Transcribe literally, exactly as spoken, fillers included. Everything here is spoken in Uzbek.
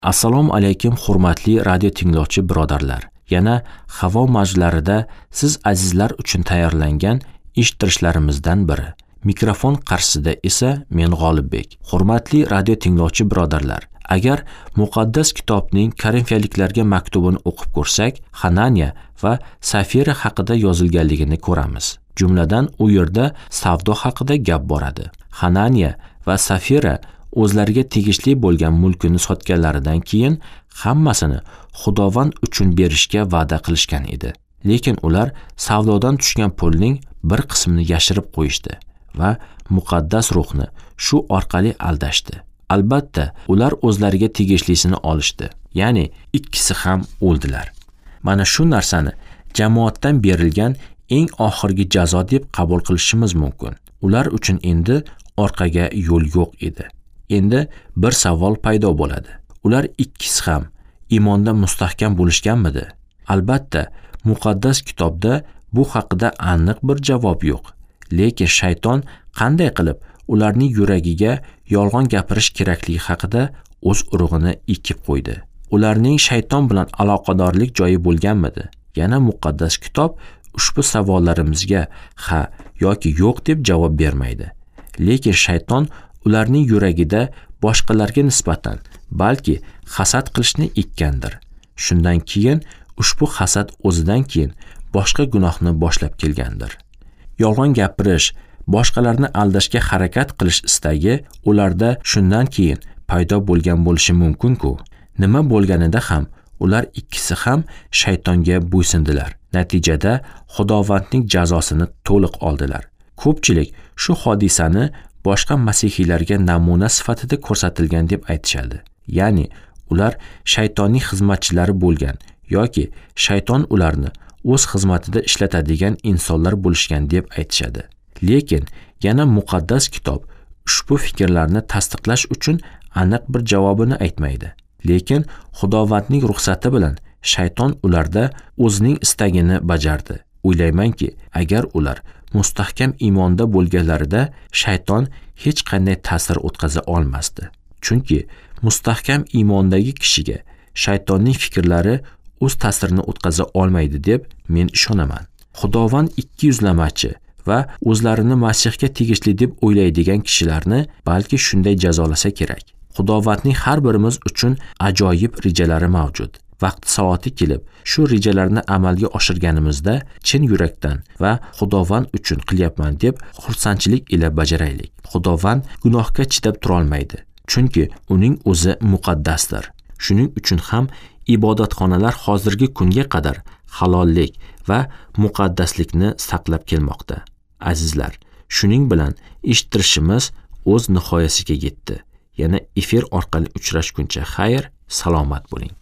Assalomu alaykum hurmatli radio tinglovchi birodarlar. Yana havo majlarida siz azizlar uchun tayyorlangan eshittirishlarimizdan biri. Mikrofon qarshisida esa men G'olibbek. Hurmatli radio tinglovchi birodarlar, agar muqaddas kitobning Korinfiyaliklarga maktubini o'qib ko'rsak, Hananiya va Safira haqida yozilganligini ko'ramiz. Jumladan u yerda savdo haqida gap boradi. Hananiya va Safira o'zlariga tegishli bo'lgan mulkini sotganlaridan keyin hammasini Xudovand uchun berishga va'da qilishgan edi. Lekin ular savdodan tushgan pulning bir qismini yashirib qo'yishdi va muqaddas ruhni shu orqali aldashdi. Albatta, ular o'zlariga tegishlisini olishdi. Ya'ni ikkisi ham o'ldilar. Mana shu narsani jamoatdan berilgan eng oxirgi jazo deb qabul qilishimiz mumkin. Ular uchun endi orqaga yo'l yo'q edi. Endi bir savol paydo bo'ladi. Ular ikkisi ham iymonda mustahkam bo'lishganmidi? Albatta, muqaddas kitobda bu haqida aniq bir javob yo'q. Lekin shayton qanday qilib ularning yuragiga yolg'on gapirish kerakligi haqida o'z urug'ini ekib qo'ydi. Ularning shayton bilan aloqadorlik joyi bo'lganmidi? Yana muqaddas kitob ushbu savollarimizga ha yoki yo'q deb javob bermaydi. Lekin shayton ularning yuragida boshqalarga nisbatan balki hasad qilishni ekkandir. Shundan keyin ushbu hasad o'zidan keyin boshqa gunohni boshlab kelgandir. Yolg'on gapirish, boshqalarni aldashga harakat qilish istagi ularda shundan keyin paydo bo'lgan bo'lishi mumkin-ku. Nima bo'lganida ham ular ikkisi ham shaytonga bo'ysundilar. Natijada Xudovandning jazosini to'liq oldilar. Ko'pchilik shu hodisani boshqa masihiylarga namuna sifatida ko'rsatilgan deb aytishadi. Ya'ni ular shaytonning xizmatchilari bo'lgan yoki shayton ularni o'z xizmatida ishlatadigan insonlar bo'lishgan deb aytishadi. Lekin yana muqaddas kitob ushbu fikrlarni tasdiqlash uchun aniq bir javobini aytmaydi. Lekin Xudovandning ruxsati bilan shayton ularda o'zining istagini bajardi. O'ylaymanki, agar ular mustahkam iymonda bo'lganlarida shayton hech qanday ta'sir o'tkaza olmasdi. Chunki mustahkam iymondagi kishiga shaytonning fikrlari o'z ta'sirini o'tkaza olmaydi deb men ishonaman. Xudovand ikki yuzlamachi va o'zlarini Masihga tegishli deb o'ylaydigan kishilarni balki shunday jazolasa kerak. Xudovandning har birimiz uchun ajoyib rejalari mavjud. Vaqti soati kelib, shu rejalarni amalga oshirganimizda chin yurakdan va Xudovand uchun qilyapman deb xursandchilik ila bajaraylik. Xudovand gunohga chidab tura olmaydi, chunki uning o'zi muqaddasdir. Shuning uchun ham ibodatxonalar hozirgi kunga qadar halollik va muqaddaslikni saqlab kelmoqda. Azizlar, shuning bilan eshittirishimiz o'z nihoyasiga yetdi. Yana efir orqali uchrashguncha xayr, salomat bo'ling.